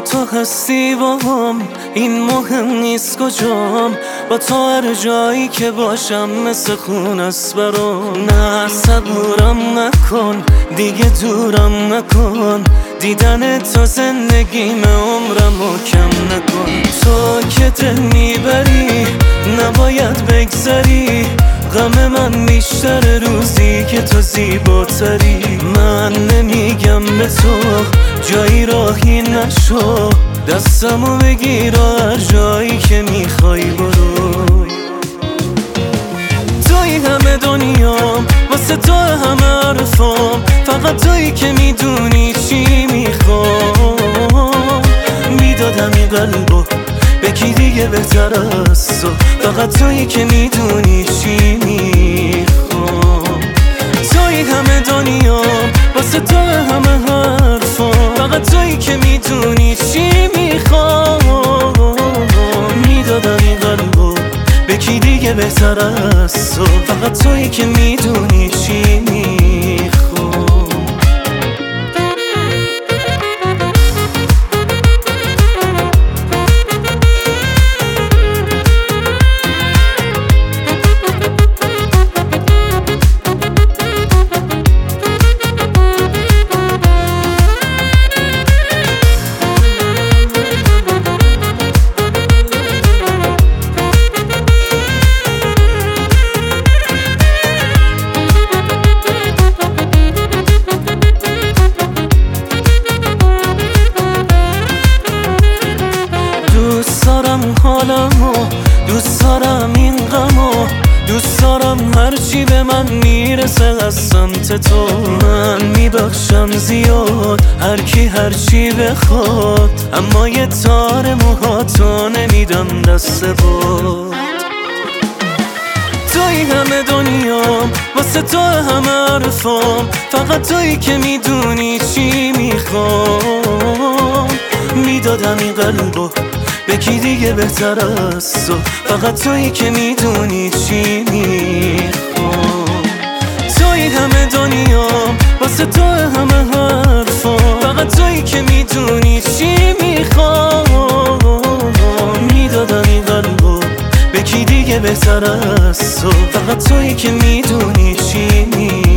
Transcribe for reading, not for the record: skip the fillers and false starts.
تو هستی باهم، این مهم نیست کجام. با تو هر جایی که باشم مثل خون است برام. نه صبورم نکن دیگه، دورم نکن. دیدن تو زندگیم عمرمو کم نکن. تو که دل میبری نباید بگذری، غم من بیشتر روزی که تو زیباتری. من نمیگم به تو جایی راهی نشو، دستمو بگیر هر جایی که میخوای برو. توی همه دنیام، واسه تو همه حرفام، فقط تویی که میدونی چی میخوام. میدادم این قلبو به کی دیگه بهتر از تو، فقط تویی که میدونی چی میخوام. توی همه دنیام، واسه تو همه حرفام، فقط تویی که میدونی چی میخوام. میدادم این قلبو به کی دیگه بهتر از تو، فقط تویی که میدونی چی میخوام. دوست دارم حالمو، دوست دارم این غمو، دوست دارم هرچی به من میرسه از سمت تو. من میبخشم زیاد هر کی هرچی بخواد، اما یه تار موهاتو نمیدم دست باد. توی همه دنیام، واسه تو همه حرفام، فقط تویی که میدونی چی میخوام. میدادم این قلبو به کی دیگه بهتر از تو، فقط تویی که میدونی چی میخوام. توی همه دنیام، واسه تو همه حرفام، فقط تویی که میدونی چی میخوام. میدادم این قلبو به کی دیگه بهتر از تو، فقط تویی که میدونی چی میخوام.